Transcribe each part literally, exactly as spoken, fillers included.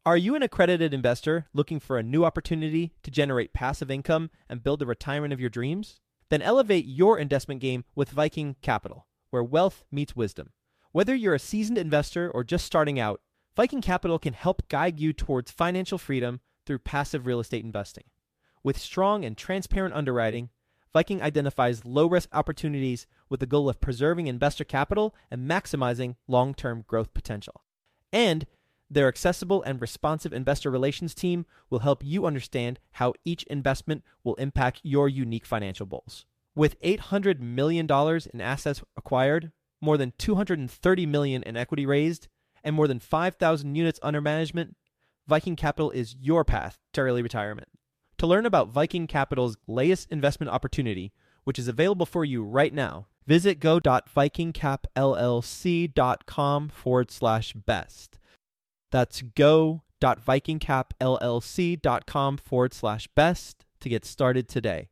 Are you an accredited investor looking for a new opportunity to generate passive income and build the retirement of your dreams? Then elevate your investment game with Viking Capital, where wealth meets wisdom. Whether you're a seasoned investor or just starting out, Viking Capital can help guide you towards financial freedom through passive real estate investing. With strong and transparent underwriting, Viking identifies low-risk opportunities with the goal of preserving investor capital and maximizing long-term growth potential. And their accessible and responsive investor relations team will help you understand how each investment will impact your unique financial goals. With eight hundred million dollars in assets acquired, more than two hundred thirty million dollars in equity raised, and more than five thousand units under management, Viking Capital is your path to early retirement. To learn about Viking Capital's latest investment opportunity, which is available for you right now, visit go.vikingcapllc.com forward slash best. That's go.vikingcapllc.com forward slash best to get started today.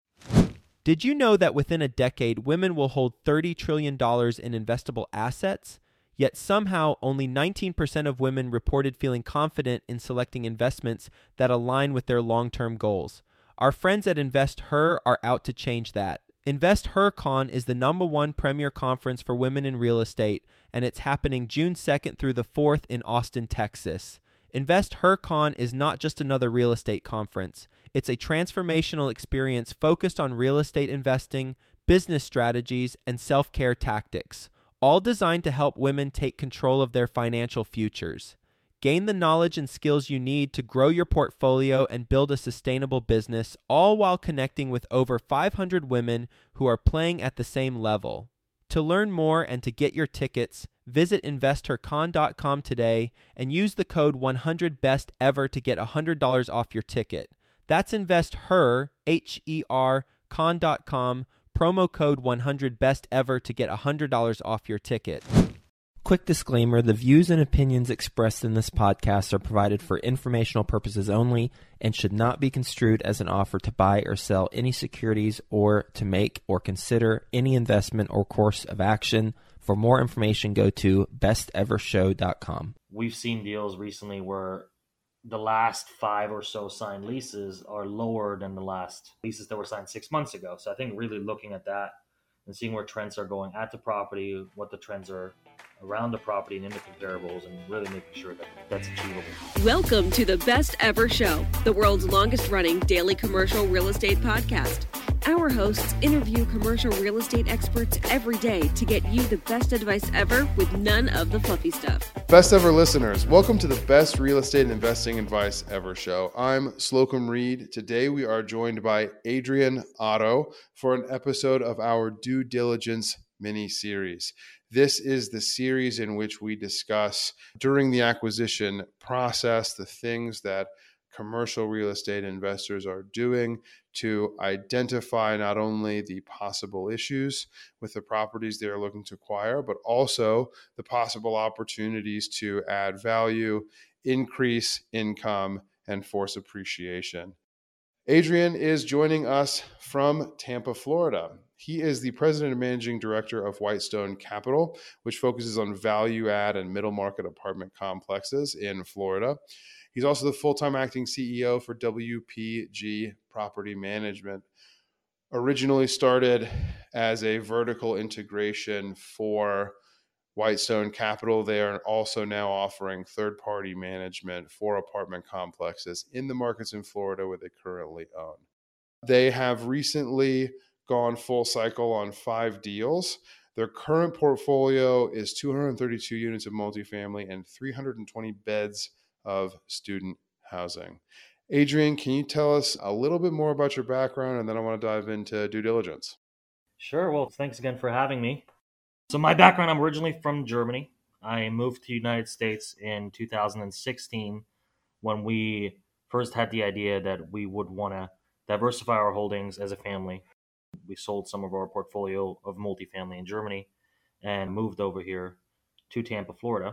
Did you know that within a decade, women will hold thirty trillion dollars in investable assets? Yet somehow only nineteen percent of women reported feeling confident in selecting investments that align with their long-term goals. Our friends at InvestHer are out to change that. InvestHerCon is the number one premier conference for women in real estate, and it's happening June second through the fourth in Austin, Texas. InvestHerCon is not just another real estate conference. It's a transformational experience focused on real estate investing, business strategies, and self-care tactics, all designed to help women take control of their financial futures. Gain the knowledge and skills you need to grow your portfolio and build a sustainable business, all while connecting with over five hundred women who are playing at the same level. To learn more and to get your tickets, visit investor con dot com today and use the code one hundred best ever to get one hundred dollars off your ticket. That's InvestHer, H E R, con dot com, promo code one hundred best ever to get one hundred dollars off your ticket. Quick disclaimer, the views and opinions expressed in this podcast are provided for informational purposes only and should not be construed as an offer to buy or sell any securities or to make or consider any investment or course of action. For more information, go to best ever show dot com. We've seen deals recently where the last five or so signed leases are lower than the last leases that were signed six months ago. So I think really looking at that and seeing where trends are going at the property, what the trends are around the property and in the comparables, and really making sure that that's achievable. Welcome to the Best Ever Show, the world's longest running daily commercial real estate podcast. Our hosts interview commercial real estate experts every day to get you the best advice ever with none of the fluffy stuff. Best ever listeners, welcome to the Best Real Estate Investing Advice Ever Show. I'm Slocum Reed. Today we are joined by Adrian Otto for an episode of our Due Diligence mini-series. This is the series in which we discuss during the acquisition process the things that commercial real estate investors are doing to identify not only the possible issues with the properties they are looking to acquire, but also the possible opportunities to add value, increase income, and force appreciation. Adrian is joining us from Tampa, Florida. He is the president and managing director of Whitestone Capital, which focuses on value add and middle market apartment complexes in Florida. He's also the full-time acting C E O for W P G Property Management. Originally started as a vertical integration for Whitestone Capital, they are also now offering third-party management for apartment complexes in the markets in Florida where they currently own. They have recently gone full cycle on five deals. Their current portfolio is two hundred thirty-two units of multifamily and three hundred twenty beds of student housing. Adrian, can you tell us a little bit more about your background, and then I want to dive into due diligence. Sure. Well, thanks again for having me. So my background, I'm originally from Germany. I moved to the United States in two thousand sixteen when we first had the idea that we would want to diversify our holdings as a family. We sold some of our portfolio of multifamily in Germany and moved over here to Tampa, Florida.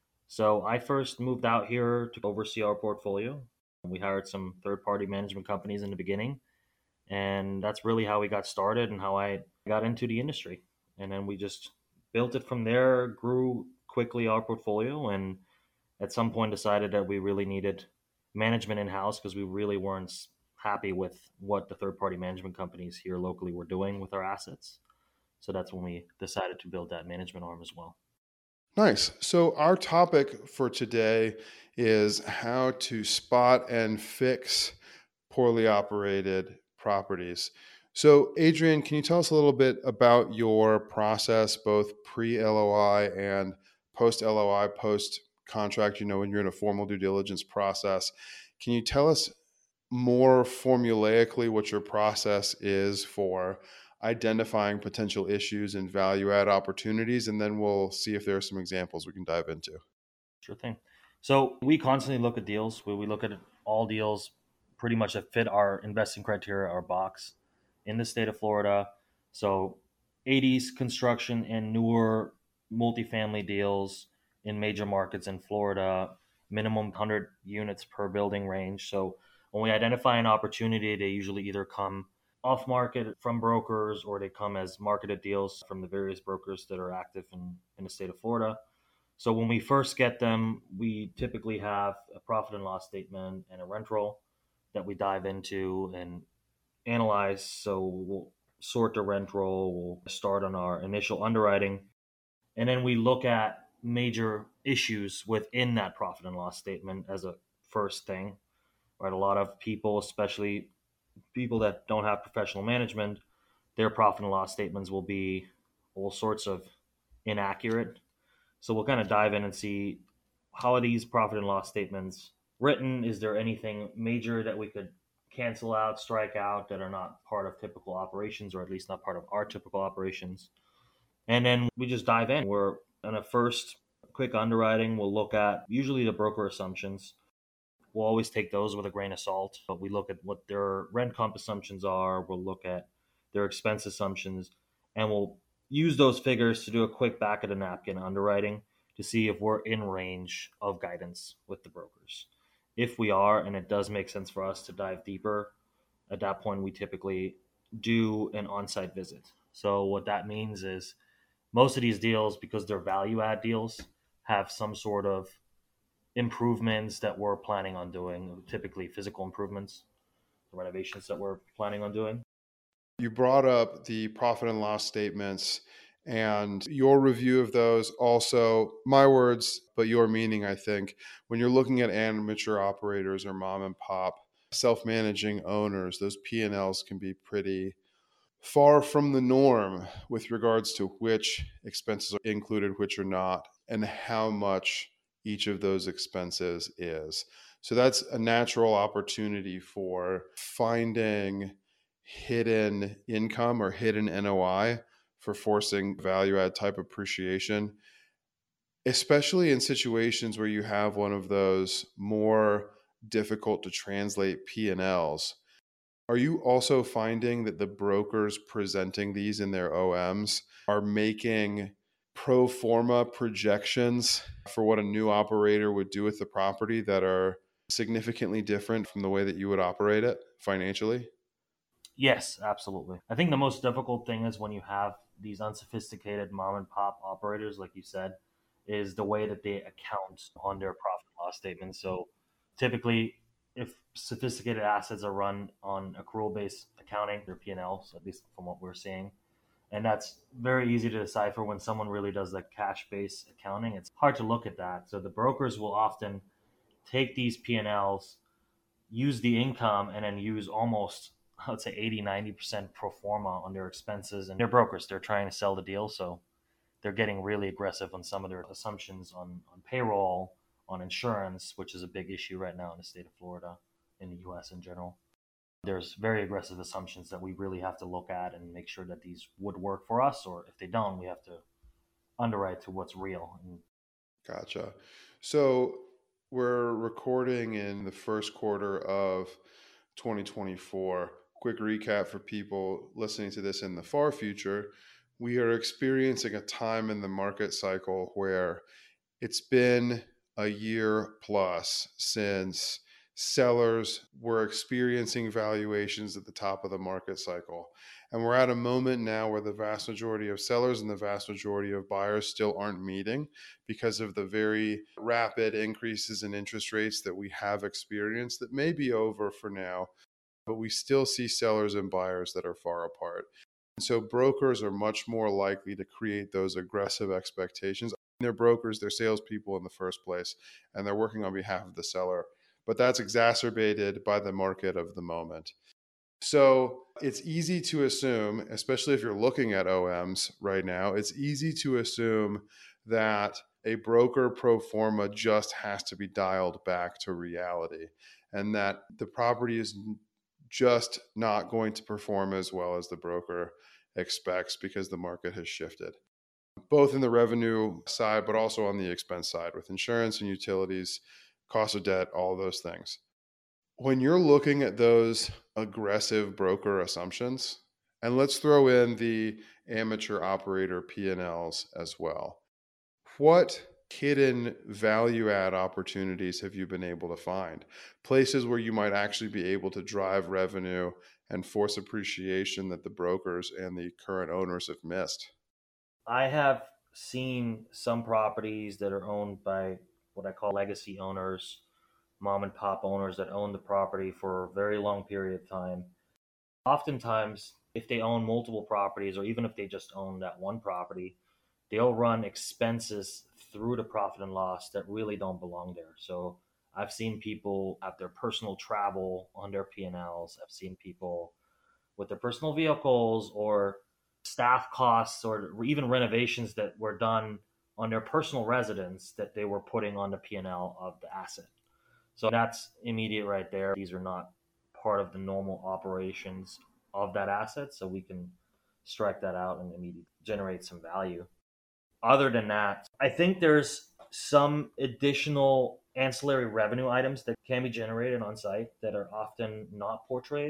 So I first moved out here to oversee our portfolio. We hired some third-party management companies in the beginning, and that's really how we got started and how I got into the industry. And then we just built it from there, grew quickly our portfolio, and at some point decided that we really needed management in-house because we really weren't happy with what the third-party management companies here locally were doing with our assets. So that's when we decided to build that management arm as well. Nice. So our topic for today is how to spot and fix poorly operated properties. So Adrian, can you tell us a little bit about your process, both pre-L O I and post-L O I, post-contract, you know, when you're in a formal due diligence process? Can you tell us more formulaically what your process is for identifying potential issues and value add opportunities? And then we'll see if there are some examples we can dive into. Sure thing. So we constantly look at deals. We, we look at all deals pretty much that fit our investing criteria, our box in the state of Florida. So eighties construction and newer multifamily deals in major markets in Florida, minimum one hundred units per building range. So when we identify an opportunity, they usually either come off market from brokers or they come as marketed deals from the various brokers that are active in, in the state of Florida. So when we first get them, we typically have a profit and loss statement and a rent roll that we dive into and analyze. So we'll sort the rent roll, we'll start on our initial underwriting, and then we look at major issues within that profit and loss statement as a first thing. Right, a lot of people, especially people that don't have professional management, their profit and loss statements will be all sorts of inaccurate. So we'll kind of dive in and see how are these profit and loss statements written? Is there anything major that we could cancel out, strike out that are not part of typical operations, or at least not part of our typical operations? And then we just dive in. We're on a first quick underwriting. We'll look at usually the broker assumptions. We'll always take those with a grain of salt, but we look at what their rent comp assumptions are. We'll look at their expense assumptions, and we'll use those figures to do a quick back of the napkin underwriting to see if we're in range of guidance with the brokers. If we are, and it does make sense for us to dive deeper, at that point, we typically do an on-site visit. So what that means is most of these deals, because they're value add deals, have some sort of improvements that we're planning on doing, typically physical improvements, the renovations that we're planning on doing. You brought up the profit and loss statements and your review of those. Also, my words, but your meaning, I think, when you're looking at amateur operators or mom and pop, self-managing owners, those P and Ls can be pretty far from the norm with regards to which expenses are included, which are not, and how much each of those expenses is. So that's a natural opportunity for finding hidden income or hidden N O I for forcing value add type appreciation, especially in situations where you have one of those more difficult to translate P and Ls. Are you also finding that the brokers presenting these in their O Ms are making pro forma projections for what a new operator would do with the property that are significantly different from the way that you would operate it financially? Yes, absolutely. I think the most difficult thing is when you have these unsophisticated mom and pop operators, like you said, is the way that they account on their profit and loss statements. So typically, if sophisticated assets are run on accrual-based accounting, their P and Ls, at least from what we're seeing, and that's very easy to decipher when someone really does the cash-based accounting. It's hard to look at that. So the brokers will often take these P and Ls, use the income, and then use almost, I would say, eighty, ninety percent pro forma on their expenses. And they're brokers. They're trying to sell the deal. So they're getting really aggressive on some of their assumptions on, on payroll, on insurance, which is a big issue right now in the state of Florida, in the U S in general. There's very aggressive assumptions that we really have to look at and make sure that these would work for us, or if they don't, we have to underwrite to what's real. Gotcha. So we're recording in the first quarter of twenty twenty-four. Quick recap for people listening to this in the far future. We are experiencing a time in the market cycle where it's been a year plus since sellers were experiencing valuations at the top of the market cycle. And we're at a moment now where the vast majority of sellers and the vast majority of buyers still aren't meeting because of the very rapid increases in interest rates that we have experienced that may be over for now, but we still see sellers and buyers that are far apart. And so brokers are much more likely to create those aggressive expectations. They're brokers, they're salespeople in the first place, and they're working on behalf of the seller. But that's exacerbated by the market of the moment. So it's easy to assume, especially if you're looking at O Ms right now, it's easy to assume that a broker pro forma just has to be dialed back to reality and that the property is just not going to perform as well as the broker expects because the market has shifted, both in the revenue side, but also on the expense side with insurance and utilities, cost of debt, all those things. When you're looking at those aggressive broker assumptions, and let's throw in the amateur operator P and Ls as well, what hidden value add opportunities have you been able to find? Places where you might actually be able to drive revenue and force appreciation that the brokers and the current owners have missed? I have seen some properties that are owned by what I call legacy owners, mom and pop owners that own the property for a very long period of time. Oftentimes, if they own multiple properties, or even if they just own that one property, they'll run expenses through the profit and loss that really don't belong there. So I've seen people at their personal travel on their P and Ls. I've seen people with their personal vehicles or staff costs or even renovations that were done on their personal residence that they were putting on the P and L of the asset. So that's immediate right there. These are not part of the normal operations of that asset, so we can strike that out and immediately generate some value. Other than that, I think there's some additional ancillary revenue items that can be generated on site that are often not portrayed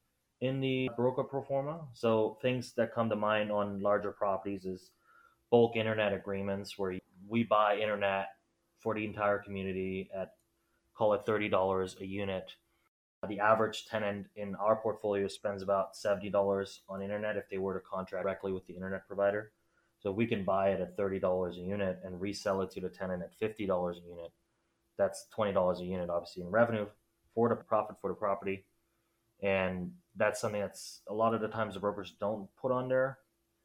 in the broker pro forma. So things that come to mind on larger properties is bulk internet agreements where we buy internet for the entire community at, call it thirty dollars a unit. The average tenant in our portfolio spends about seventy dollars on internet if they were to contract directly with the internet provider. So we can buy it at thirty dollars a unit and resell it to the tenant at fifty dollars a unit. That's twenty dollars a unit, obviously, in revenue for the profit for the property. And that's something that's a lot of the times the brokers don't put on there.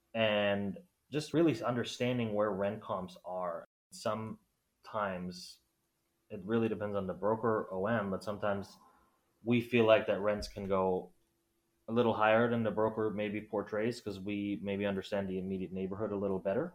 And just really understanding where rent comps are. Sometimes it really depends on the broker O M, but sometimes we feel like that rents can go a little higher than the broker maybe portrays because we maybe understand the immediate neighborhood a little better.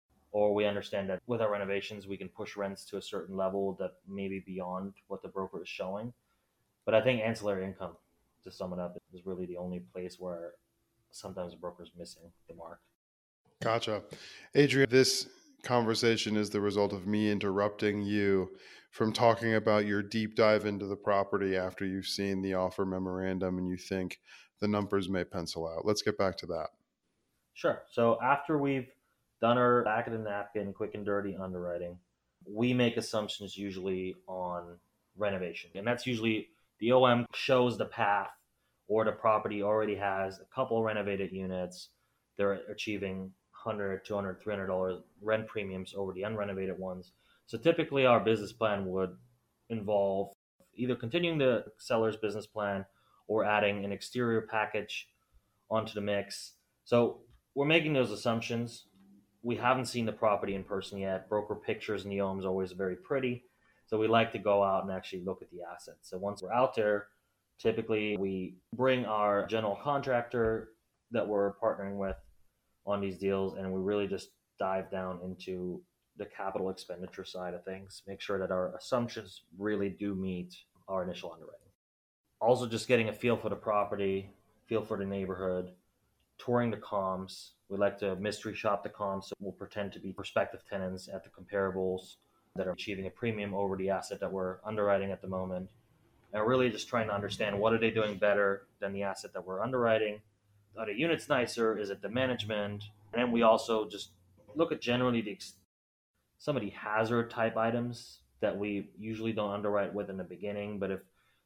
Or we understand that with our renovations, we can push rents to a certain level that maybe beyond what the broker is showing. But I think ancillary income, to sum it up, is really the only place where sometimes the broker is missing the mark. Gotcha. Adrian, this conversation is the result of me interrupting you from talking about your deep dive into the property after you've seen the offer memorandum and you think the numbers may pencil out. Let's get back to that. Sure. So after we've done our back of the napkin, quick and dirty underwriting, we make assumptions usually on renovation. And that's usually the O M shows the path, or the property already has a couple renovated units. They're achieving one hundred dollars, two hundred dollars, three hundred dollars rent premiums over the unrenovated ones. So typically our business plan would involve either continuing the seller's business plan or adding an exterior package onto the mix. So we're making those assumptions. We haven't seen the property in person yet. Broker pictures in the O M is always very pretty. So we like to go out and actually look at the assets. So once we're out there, typically we bring our general contractor that we're partnering with on these deals, and we really just dive down into the capital expenditure side of things, make sure that our assumptions really do meet our initial underwriting. Also just getting a feel for the property, feel for the neighborhood, touring the comms. We like to mystery shop the comms, so we'll pretend to be prospective tenants at the comparables that are achieving a premium over the asset that we're underwriting at the moment. And really just trying to understand what are they doing better than the asset that we're underwriting. Are the units nicer? Is it the management? And then we also just look at generally the some of the hazard type items that we usually don't underwrite with in the beginning. But if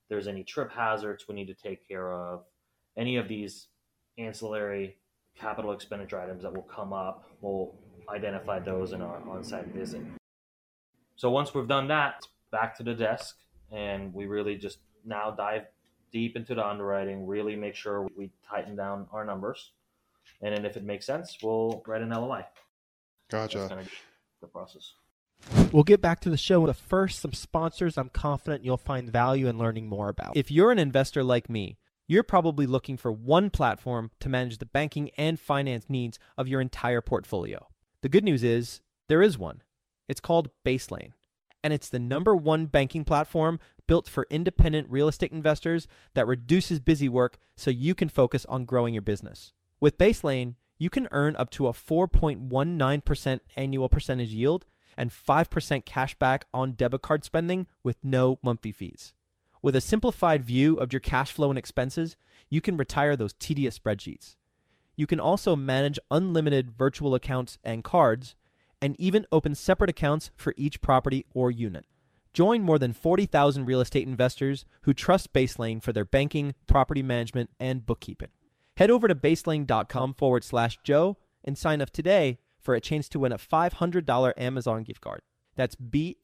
there's any trip hazards we need to take care of, any of these ancillary capital expenditure items that will come up, we'll identify those in our on-site visit. So once we've done that, back to the desk, and we really just now dive deep into the underwriting, really make sure we tighten down our numbers. And then if it makes sense, we'll write an L O I. Gotcha. That's kind of the process. We'll get back to the show, but first, some sponsors I'm confident you'll find value in learning more about. If you're an investor like me, you're probably looking for one platform to manage the banking and finance needs of your entire portfolio. The good news is there is one. It's called Baselane, and it's the number one banking platform built for independent real estate investors that reduces busy work so you can focus on growing your business. With Baselane, you can earn up to a four point one nine percent annual percentage yield and five percent cash back on debit card spending with no monthly fees. With a simplified view of your cash flow and expenses, you can retire those tedious spreadsheets. You can also manage unlimited virtual accounts and cards, and even open separate accounts for each property or unit. Join more than forty thousand real estate investors who trust Baselane for their banking, property management, and bookkeeping. Head over to baselane.com forward slash Joe and sign up today for a chance to win a five hundred dollars Amazon gift card. That's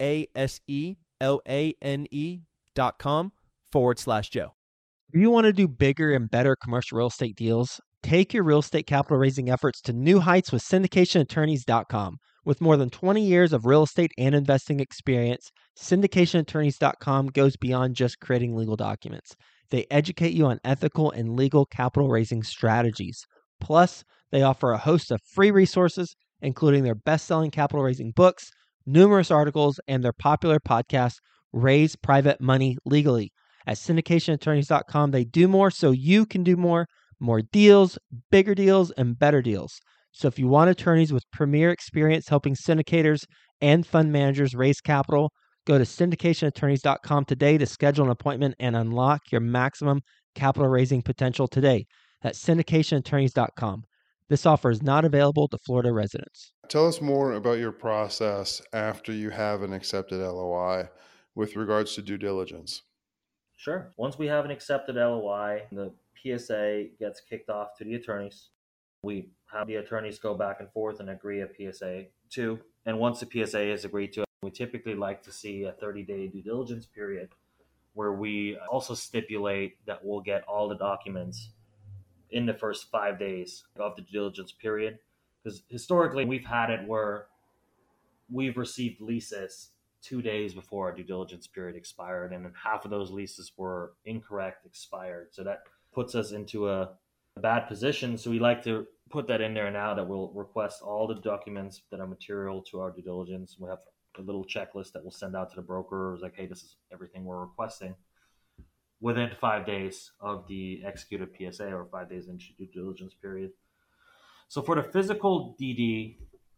B-A-S-E-L-A-N-E dot com forward slash Joe. If you want to do bigger and better commercial real estate deals, take your real estate capital raising efforts to new heights with syndication attorneys dot com. With more than twenty years of real estate and investing experience, syndication attorneys dot com goes beyond just creating legal documents. They educate you on ethical and legal capital raising strategies. Plus, they offer a host of free resources, including their best-selling capital raising books, numerous articles, and their popular podcast, Raise Private Money Legally. At syndication attorneys dot com, they do more so you can do more, more deals, bigger deals, and better deals. So if you want attorneys with premier experience helping syndicators and fund managers raise capital, go to syndication attorneys dot com today to schedule an appointment and unlock your maximum capital raising potential today. That's syndication attorneys dot com. This offer is not available to Florida residents. Tell us more about your process after you have an accepted L O I with regards to due diligence. Sure. Once we have an accepted L O I, the P S A gets kicked off to the attorneys. We have the attorneys go back and forth and agree a P S A to. And once the P S A is agreed to, we typically like to see a thirty-day due diligence period where we also stipulate that we'll get all the documents in the first five days of the due diligence period. Because historically, we've had it where we've received leases two days before our due diligence period expired, and then half of those leases were incorrect, expired. So that puts us into a, a bad position. So we like to put that in there now that we'll request all the documents that are material to our due diligence. We have a little checklist that we'll send out to the broker. It's like, hey, this is everything we're requesting within five days of the executed P S A or five days into due diligence period. So for the physical D D,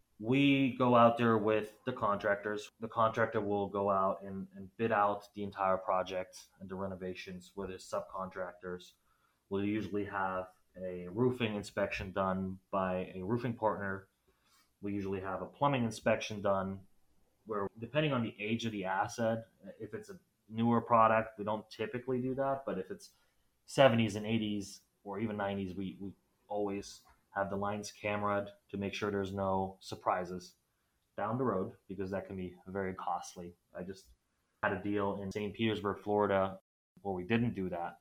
we go out there with the contractors. The contractor will go out and, and bid out the entire project and the renovations with his subcontractors. We'll usually have a roofing inspection done by a roofing partner. We usually have a plumbing inspection done where, depending on the age of the asset, if it's a newer product, we don't typically do that. But if it's seventies and eighties or even nineties, we, we always have the lines cameraed to make sure there's no surprises down the road, because that can be very costly. I just had a deal in Saint Petersburg, Florida, where we didn't do that.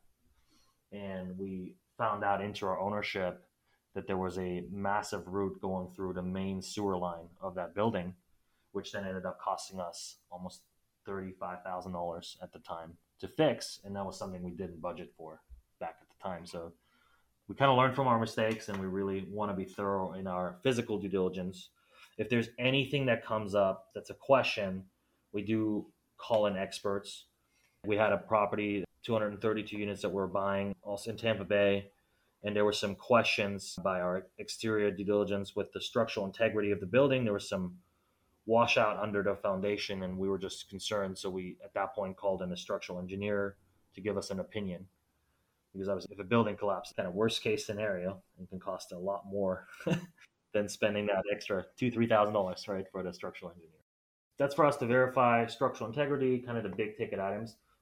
And we found out into our ownership that there was a massive route going through the main sewer line of that building, which then ended up costing us almost thirty-five thousand dollars at the time to fix. And that was something we didn't budget for back at the time. So we kind of learned from our mistakes, and we really want to be thorough in our physical due diligence. If there's anything that comes up that's a question, we do call in experts. We had a property, two hundred thirty-two units that we're buying, also in Tampa Bay, and there were some questions by our exterior due diligence with the structural integrity of the building. There was some washout under the foundation, and we were just concerned. So we, at that point, called in a structural engineer to give us an opinion. Because obviously, if a building collapses, kind of worst case scenario, it can cost a lot more than spending that extra two, three thousand dollars, right, for the structural engineer. That's for us to verify structural integrity, kind of the big ticket items.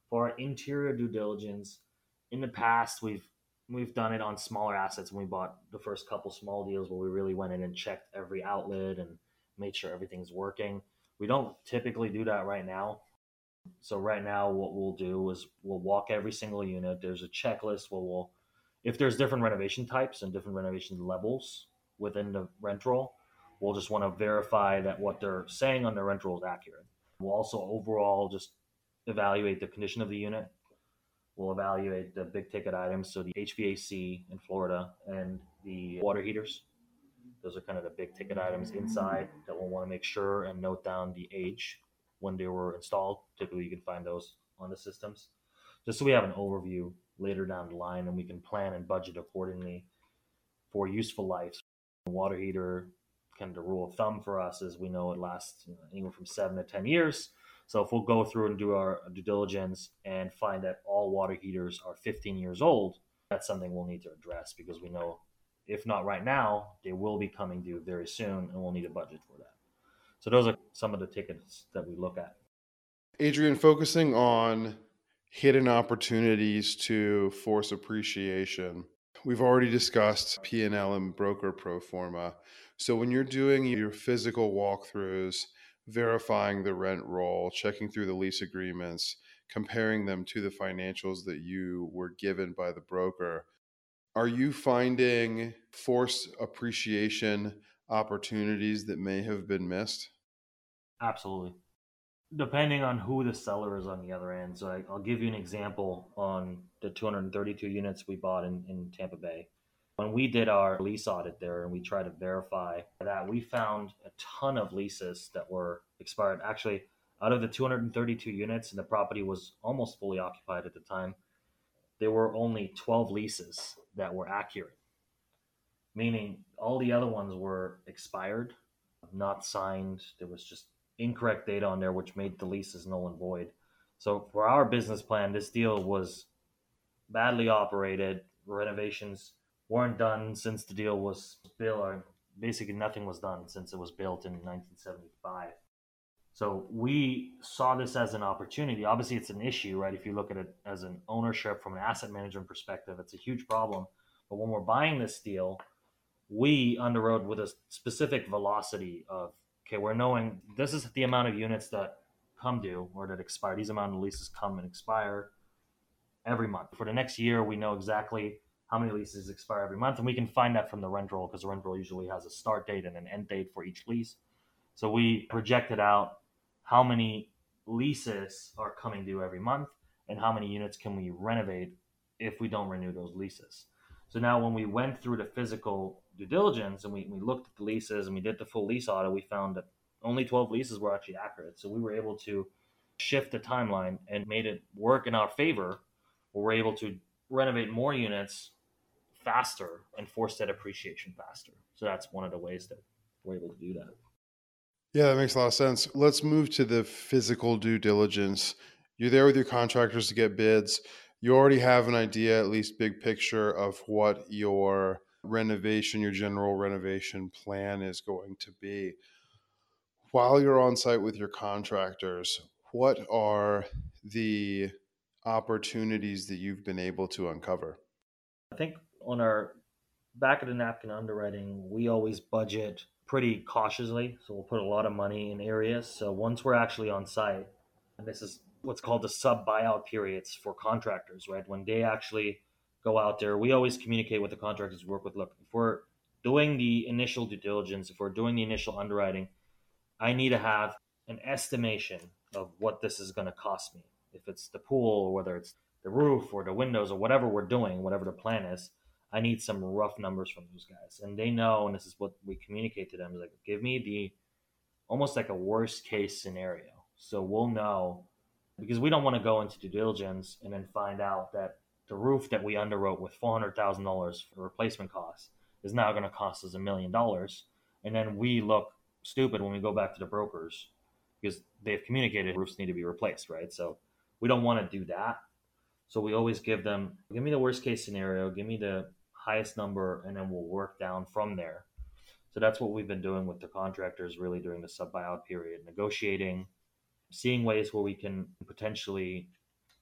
For our interior due diligence, in the past, we've we've done it on smaller assets, and we bought the first couple small deals where we really went in and checked every outlet and made sure everything's working. We don't typically do that right now. So right now, what we'll do is we'll walk every single unit. There's a checklist where we'll, if there's different renovation types and different renovation levels within the rent roll, we'll just want to verify that what they're saying on the rent roll is accurate. We'll also overall just evaluate the condition of the unit. We'll evaluate the big ticket items, so the H V A C in Florida and the water heaters. Those are kind of the big ticket items inside that we'll want to make sure and note down the age when they were installed. Typically, you can find those on the systems, just so we have an overview later down the line and we can plan and budget accordingly for useful life. Water heater, kind of the rule of thumb for us is we know it lasts, you know, anywhere from seven to ten years. So if we'll go through and do our due diligence and find that all water heaters are fifteen years old, that's something we'll need to address, because we know if not right now, they will be coming due very soon and we'll need a budget for that. So those are some of the tickets that we look at. Adrian, focusing on hidden opportunities to force appreciation. We've already discussed P and L and broker pro forma. So when you're doing your physical walkthroughs, verifying the rent roll, checking through the lease agreements, comparing them to the financials that you were given by the broker, are you finding forced appreciation opportunities that may have been missed? Absolutely. Depending on who the seller is on the other end. So I, I'll give you an example on the two hundred thirty-two units we bought in, in Tampa Bay. When we did our lease audit there and we tried to verify that, we found a ton of leases that were expired. Actually, out of the two hundred thirty-two units, and the property was almost fully occupied at the time, there were only twelve leases that were accurate, meaning all the other ones were expired, not signed. There was just incorrect data on there, which made the leases null and void. So for our business plan, this deal was badly operated. Renovations weren't done since the deal was built, or basically nothing was done since it was built in nineteen seventy-five. So we saw this as an opportunity. Obviously, it's an issue, right? If you look at it as an ownership from an asset management perspective, it's a huge problem. But when we're buying this deal, we underwrote with a specific velocity of, okay, we're knowing this is the amount of units that come due or that expire. These amount of leases come and expire every month. For the next year, we know exactly how many leases expire every month, and we can find that from the rent roll, because the rent roll usually has a start date and an end date for each lease. So we projected out how many leases are coming due every month and how many units can we renovate if we don't renew those leases. So now when we went through the physical due diligence and we, we looked at the leases and we did the full lease audit, we found that only twelve leases were actually accurate. So we were able to shift the timeline and made it work in our favor, where we're able to renovate more units faster and force that appreciation faster. So that's one of the ways that we're able to do that. Yeah, that makes a lot of sense. Let's move to the physical due diligence. You're there with your contractors to get bids. You already have an idea, at least big picture, of what your renovation, your general renovation plan is going to be. While you're on site with your contractors, what are the opportunities that you've been able to uncover? I think on our back of the napkin underwriting, we always budget pretty cautiously. So we'll put a lot of money in areas. So once we're actually on site, and this is what's called the sub buyout periods for contractors, right? When they actually go out there, we always communicate with the contractors we work with. Look, if we're doing the initial due diligence, if we're doing the initial underwriting, I need to have an estimation of what this is going to cost me. If it's the pool, or whether it's the roof or the windows or whatever we're doing, whatever the plan is, I need some rough numbers from those guys. And they know, and this is what we communicate to them, is like, give me the almost like a worst case scenario. So we'll know, because we don't want to go into due diligence and then find out that the roof that we underwrote with four hundred thousand dollars for replacement costs is now going to cost us a million dollars. And then we look stupid when we go back to the brokers because they've communicated roofs need to be replaced, right? So we don't want to do that. So we always give them, give me the worst case scenario, give me the highest number, and then we'll work down from there. So that's what we've been doing with the contractors really during the sub buyout period, negotiating, seeing ways where we can potentially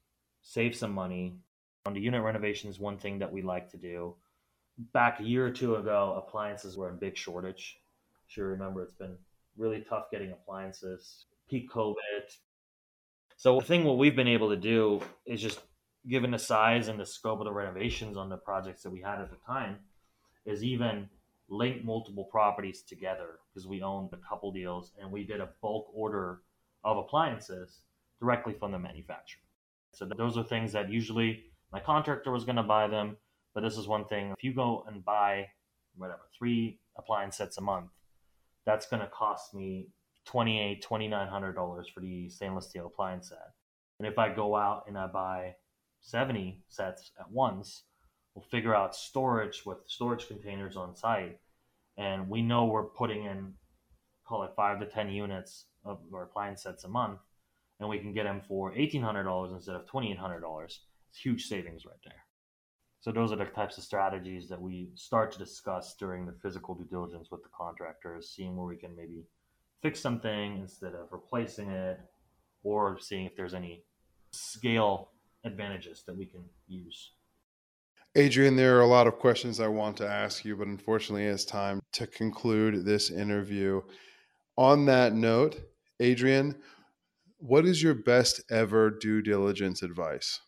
save some money. On the unit renovations, one thing that we like to do. Back a year or two ago, appliances were in big shortage. Sure, remember it's been really tough getting appliances, peak COVID. So the thing what we've been able to do is just, given the size and the scope of the renovations on the projects that we had at the time, is even link multiple properties together, because we owned a couple deals and we did a bulk order of appliances directly from the manufacturer. So those are things that usually my contractor was going to buy them, but this is one thing. If you go and buy whatever three appliance sets a month, that's going to cost me twenty-eight hundred dollars, twenty-nine hundred dollars for the stainless steel appliance set. And if I go out and I buy seventy sets at once, we'll figure out storage with storage containers on site, and we know we're putting in, call it five to ten units of our appliance sets a month, and we can get them for eighteen hundred dollars instead of twenty-eight hundred dollars. It's huge savings right there. So those are the types of strategies that we start to discuss during the physical due diligence with the contractors, seeing where we can maybe fix something instead of replacing it, or seeing if there's any scale advantages that we can use. Adrian, there are a lot of questions I want to ask you, but unfortunately it's time to conclude this interview. On that note, Adrian, what is your best ever due diligence advice?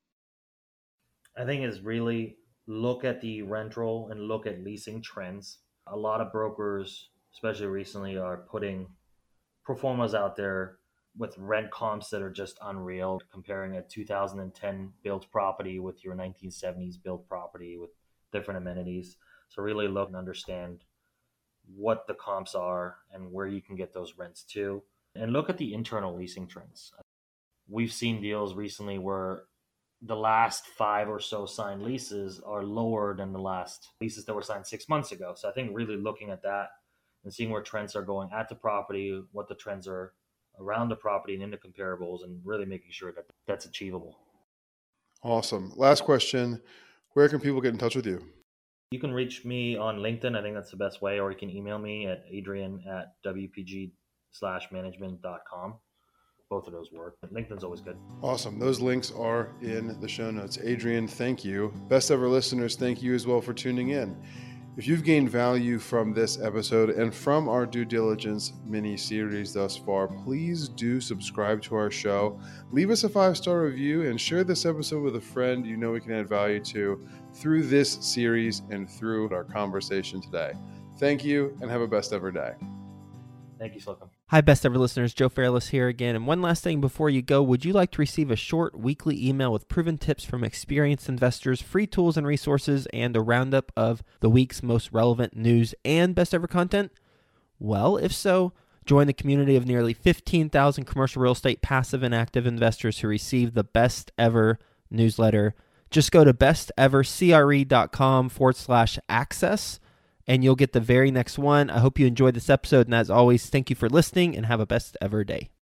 I think is really look at the rental and look at leasing trends. A lot of brokers, especially recently, are putting pro formas out there with rent comps that are just unreal, comparing a two thousand ten built property with your nineteen seventies built property with different amenities. So really look and understand what the comps are and where you can get those rents to. And look at the internal leasing trends. We've seen deals recently where the last five or so signed leases are lower than the last leases that were signed six months ago. So I think really looking at that and seeing where trends are going at the property, what the trends are around the property and in the comparables, and really making sure that that's achievable. Awesome. Last question. Where can people get in touch with you? You can reach me on LinkedIn. I think that's the best way, or you can email me at adrian at wpg slash management dot com. Both of those work. LinkedIn's always good. Awesome. Those links are in the show notes. Adrian, thank you. Best ever listeners, thank you as well for tuning in. If you've gained value from this episode and from our due diligence mini series thus far, please do subscribe to our show. Leave us a five-star review and share this episode with a friend you know we can add value to through this series and through our conversation today. Thank you and have a best ever day. Thank you, Slocum. Hi, best ever listeners. Joe Fairless here again. And one last thing before you go, would you like to receive a short weekly email with proven tips from experienced investors, free tools and resources, and a roundup of the week's most relevant news and best ever content? Well, if so, join the community of nearly fifteen thousand commercial real estate passive and active investors who receive the best ever newsletter. Just go to bestevercre.com forward slash access. And you'll get the very next one. I hope you enjoyed this episode. And as always, thank you for listening and have a best ever day.